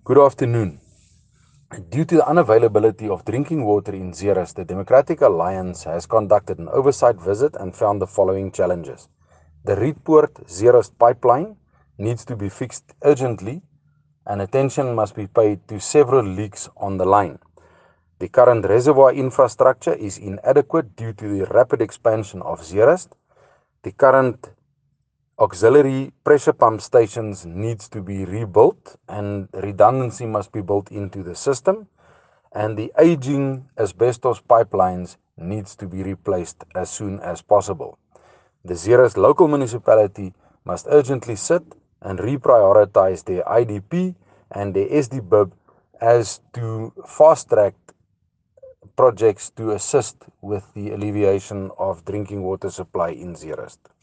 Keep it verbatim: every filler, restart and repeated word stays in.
Good afternoon. Due to the unavailability of drinking water in Zeerust, the Democratic Alliance has conducted an oversight visit and found the following challenges. The Rietpoort-Zeerust pipeline needs to be fixed urgently, and attention must be paid to several leaks on the line. The current reservoir infrastructure is inadequate due to the rapid expansion of Zeerust. The current auxiliary pressure pump stations needs to be rebuilt and redundancy must be built into the system, and the aging asbestos pipelines needs to be replaced as soon as possible. The Zeerust local municipality must urgently sit and reprioritize their I D P and their S D B I B as to fast-track projects to assist with the alleviation of drinking water supply in Zeerust.